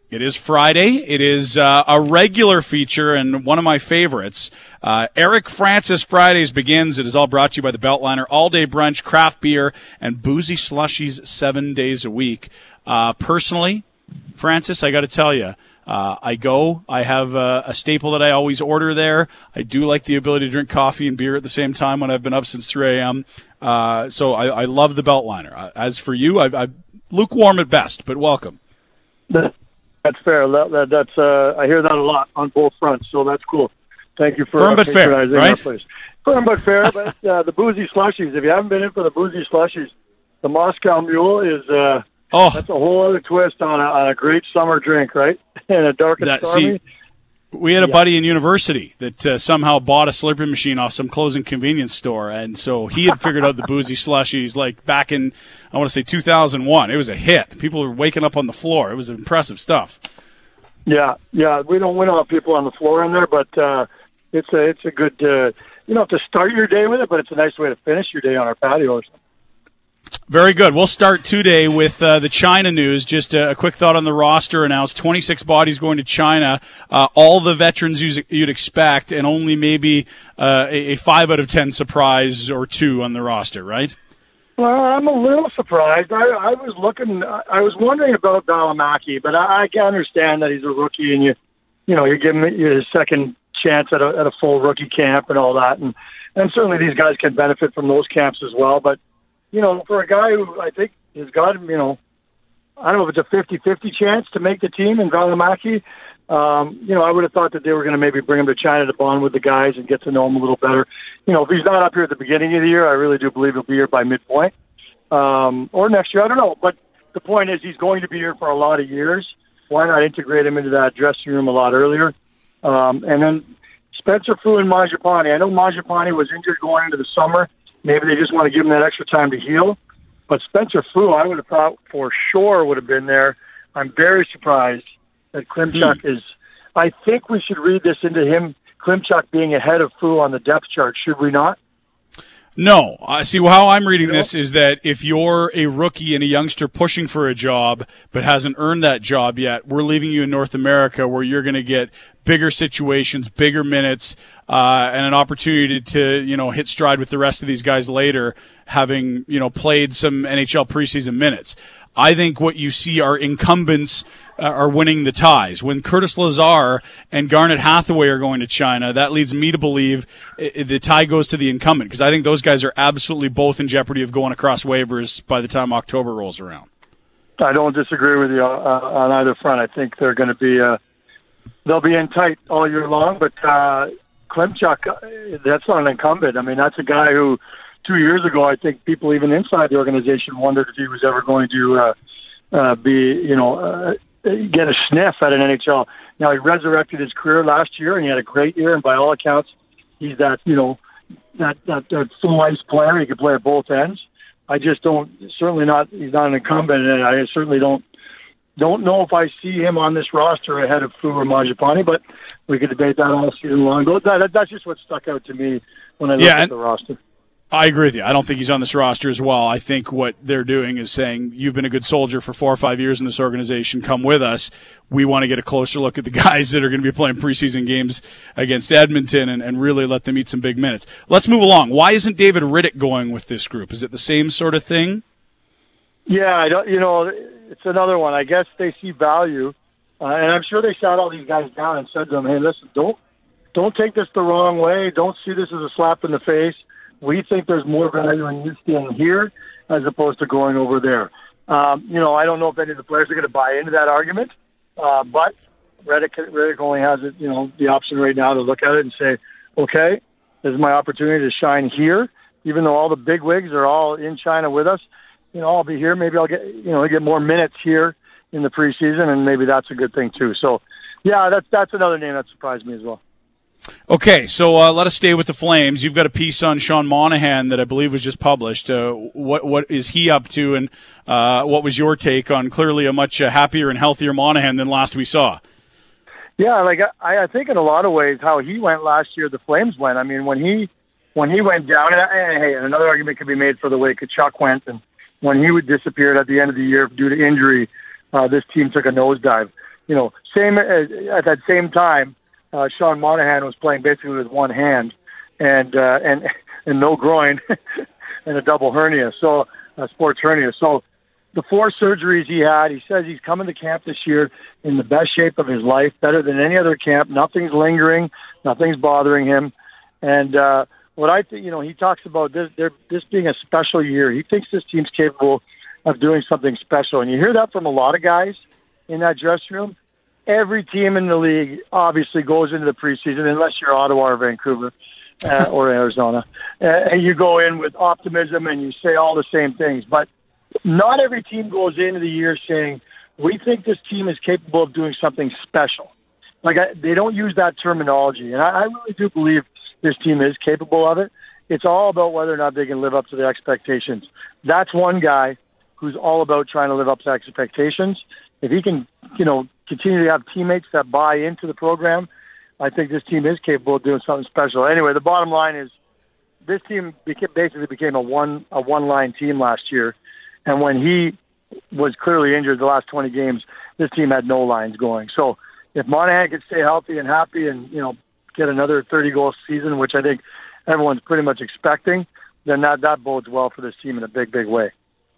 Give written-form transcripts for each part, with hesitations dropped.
It is Friday. It is a regular feature and one of my favorites. Eric Francis Fridays begins. It is all brought to you by the Beltliner. All-day brunch, craft beer, and boozy slushies 7 days a week. Personally, Francis, I got to tell you, I have a staple that I always order there. I do like the ability to drink coffee and beer at the same time when I've been up since 3 a.m. So I love the Beltliner. As for you, I'm lukewarm at best, but welcome. That's fair. That's I hear that a lot on both fronts, so that's cool. Thank you for firm but fair, right? Our place. Firm but fair. But the boozy slushies. If you haven't been in for the boozy slushies, the Moscow Mule is that's a whole other twist on a great summer drink, right? And a dark and stormy. We had a buddy in university that somehow bought a Slurpee machine off some closing convenience store, and so he had figured out the boozy slushies like back in, I want to say 2001. It was a hit. People were waking up on the floor. It was impressive stuff. Yeah. We don't have people on the floor in there, but it's a good. You don't have to start your day with it, but it's a nice way to finish your day on our patio or something. Very good. We'll start today with the China news. Just a quick thought on the roster announced. 26 bodies going to China. All the veterans you'd expect, and only maybe a 5 out of 10 surprise or 2 on the roster, right? Well, I'm a little surprised. I was wondering about Valimaki, but I can understand that he's a rookie, and you give him his second chance at a full rookie camp and all that, and certainly these guys can benefit from those camps as well, but for a guy who I think has got, I don't know if it's a 50-50 chance to make the team in Valimaki, I would have thought that they were going to maybe bring him to China to bond with the guys and get to know him a little better. If he's not up here at the beginning of the year, I really do believe he'll be here by midpoint. Or next year, I don't know. But the point is he's going to be here for a lot of years. Why not integrate him into that dressing room a lot earlier? And then Spencer Fu and Mangiapane. I know Mangiapane was injured going into the summer. Maybe they just want to give him that extra time to heal. But Spencer Fu, I would have thought for sure would have been there. I'm very surprised that Klimchuk is. I think we should read this into him, Klimchuk being ahead of Fu on the depth chart, should we not? No. See, how I'm reading this is that if you're a rookie and a youngster pushing for a job but hasn't earned that job yet, we're leaving you in North America where you're going to get bigger situations, bigger minutes, and an opportunity to, hit stride with the rest of these guys later, having, played some NHL preseason minutes. I think what you see are incumbents are winning the ties. When Curtis Lazar and Garnet Hathaway are going to China, that leads me to believe the tie goes to the incumbent, because I think those guys are absolutely both in jeopardy of going across waivers by the time October rolls around. I don't disagree with you on either front. I think they're going to be they'll be in tight all year long, but Klimchuk, that's not an incumbent. I mean, that's a guy who 2 years ago, I think people even inside the organization wondered if he was ever going to get a sniff at an NHL. Now, he resurrected his career last year, and he had a great year, and by all accounts, he's that full ice player. He can play at both ends. I just he's not an incumbent, and I certainly don't know if I see him on this roster ahead of Fu or Mangiapane, but we could debate that all season long. That's just what stuck out to me when I looked at the roster. I agree with you. I don't think he's on this roster as well. I think what they're doing is saying, you've been a good soldier for 4 or 5 years in this organization. Come with us. We want to get a closer look at the guys that are going to be playing preseason games against Edmonton and really let them eat some big minutes. Let's move along. Why isn't David Rittich going with this group? Is it the same sort of thing? Yeah, it's another one. I guess they see value. And I'm sure they sat all these guys down and said to them, hey, listen, don't take this the wrong way. Don't see this as a slap in the face. We think there's more value in you staying here as opposed to going over there. I don't know if any of the players are going to buy into that argument, but Rittich only has the option right now to look at it and say, okay, this is my opportunity to shine here, even though all the big wigs are all in China with us. I'll be here. Maybe I'll get more minutes here in the preseason, and maybe that's a good thing too. So, yeah, that's another name that surprised me as well. Okay, so let us stay with the Flames. You've got a piece on Sean Monahan that I believe was just published. What is he up to, and what was your take on clearly a much happier and healthier Monahan than last we saw? Yeah, I think in a lot of ways how he went last year, the Flames went. I mean, when he went down, and another argument could be made for the way Tkachuk went, and when he disappeared at the end of the year due to injury, this team took a nosedive. Same at that same time, Sean Monahan was playing basically with one hand and no groin and a double hernia, so a sports hernia. So the 4 surgeries he had, he says he's coming to camp this year in the best shape of his life, better than any other camp. Nothing's lingering, nothing's bothering him. And what I think, he talks about this being a special year. He thinks this team's capable of doing something special. And you hear that from a lot of guys in that dressing room. Every team in the league obviously goes into the preseason, unless you're Ottawa or Vancouver or Arizona. And you go in with optimism and you say all the same things. But not every team goes into the year saying, we think this team is capable of doing something special. They don't use that terminology. And I really do believe this team is capable of it. It's all about whether or not they can live up to the expectations. That's one guy who's all about trying to live up to expectations. If he can, continue to have teammates that buy into the program, I think this team is capable of doing something special. Anyway, the bottom line is this team basically became a one-line team last year. And when he was clearly injured the last 20 games, this team had no lines going. So if Monahan could stay healthy and happy and, get another 30-goal season, which I think everyone's pretty much expecting, then that bodes well for this team in a big, big way.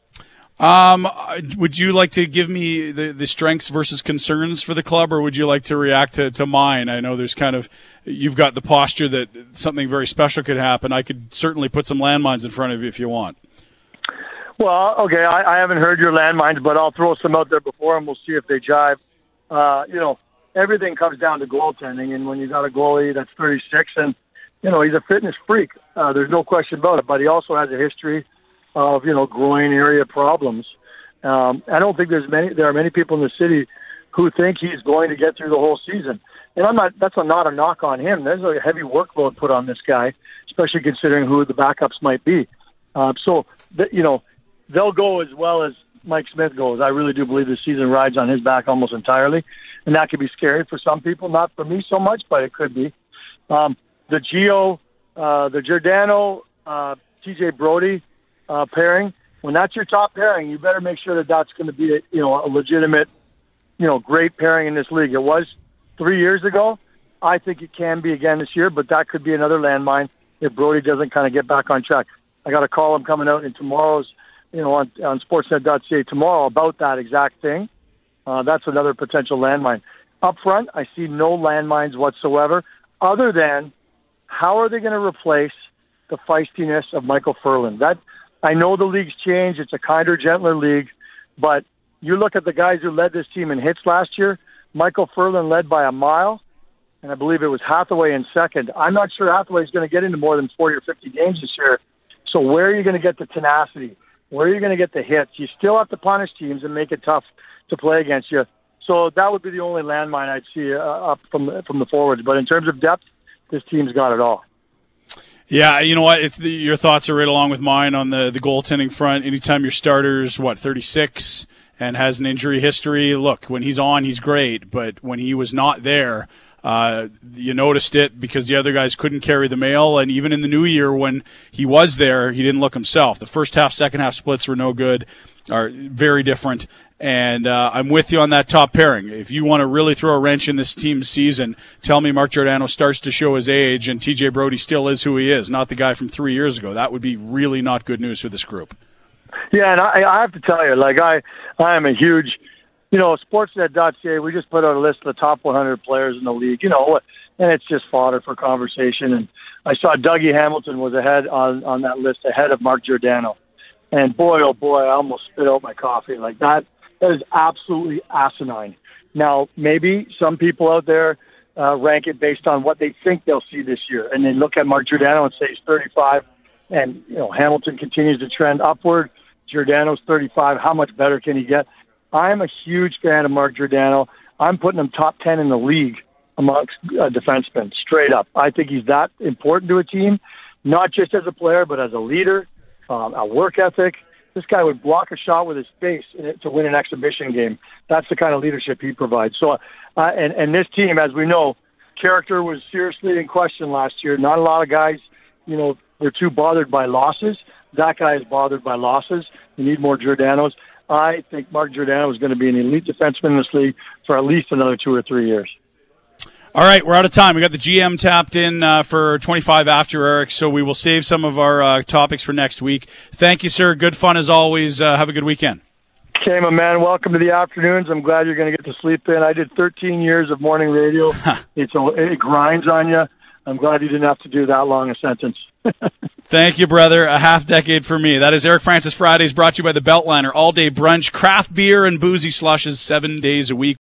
Would you like to give me the strengths versus concerns for the club, or would you like to react to mine? I know there's you've got the posture that something very special could happen. I could certainly put some landmines in front of you if you want. Well, okay, I haven't heard your landmines, but I'll throw some out there before, and we'll see if they jive. Everything comes down to goaltending, and when you got a goalie that's 36, and he's a fitness freak, there's no question about it. But he also has a history of groin area problems. I don't think there are many people in the city who think he's going to get through the whole season. And that's not a knock on him. There's a heavy workload put on this guy, especially considering who the backups might be. They'll go as well as Mike Smith goes. I really do believe the season rides on his back almost entirely. And that could be scary for some people, not for me so much, but it could be. The Giordano, TJ Brody pairing, when that's your top pairing, you better make sure that that's going to be a legitimate, great pairing in this league. It was 3 years ago. I think it can be again this year, but that could be another landmine if Brody doesn't kind of get back on track. I got a column coming out in tomorrow's, on Sportsnet.ca tomorrow about that exact thing. That's another potential landmine. Up front, I see no landmines whatsoever, other than how are they going to replace the feistiness of Michael Ferland? I know the league's changed. It's a kinder, gentler league. But you look at the guys who led this team in hits last year, Michael Ferland led by a mile, and I believe it was Hathaway in second. I'm not sure Hathaway's going to get into more than 40 or 50 games this year. So where are you going to get the tenacity? Where are you going to get the hits? You still have to punish teams and make it tough to play against you. So that would be the only landmine I'd see up from the forwards. But in terms of depth, this team's got it all. Yeah, you know what? Your thoughts are right along with mine on the goaltending front. Anytime your starter's 36 and has an injury history, look, when he's on, he's great. But when he was not there, you noticed it because the other guys couldn't carry the mail. And even in the new year, when he was there, he didn't look himself. The first half, second half splits were no good, are very different. And I'm with you on that top pairing. If you want to really throw a wrench in this team's season, tell me Mark Giordano starts to show his age and TJ Brody still is who he is, not the guy from 3 years ago. That would be really not good news for this group. Yeah, and I have to tell you, I am a huge, Sportsnet.ca, we just put out a list of the top 100 players in the league, and it's just fodder for conversation. And I saw Dougie Hamilton was ahead on that list, ahead of Mark Giordano. And boy, oh boy, I almost spit out my coffee like that. That is absolutely asinine. Now, maybe some people out there rank it based on what they think they'll see this year. And they look at Mark Giordano and say he's 35, and Hamilton continues to trend upward. Giordano's 35. How much better can he get? I'm a huge fan of Mark Giordano. I'm putting him top 10 in the league amongst defensemen, straight up. I think he's that important to a team, not just as a player, but as a leader, a work ethic. This guy would block a shot with his face to win an exhibition game. That's the kind of leadership he provides. So, and this team, as we know, character was seriously in question last year. Not a lot of guys, they're too bothered by losses. That guy is bothered by losses. We need more Giordanos. I think Mark Giordano is going to be an elite defenseman in this league for at least another 2 or 3 years. All right, we're out of time. We got the GM tapped in for 25 after, Eric, so we will save some of our topics for next week. Thank you, sir. Good fun as always. Have a good weekend. Okay, my man. Welcome to the afternoons. I'm glad you're going to get to sleep in. I did 13 years of morning radio. It grinds on you. I'm glad you didn't have to do that long a sentence. Thank you, brother. A half decade for me. That is Eric Francis Fridays, brought to you by the Beltliner. All-day brunch, craft beer, and boozy slushes 7 days a week.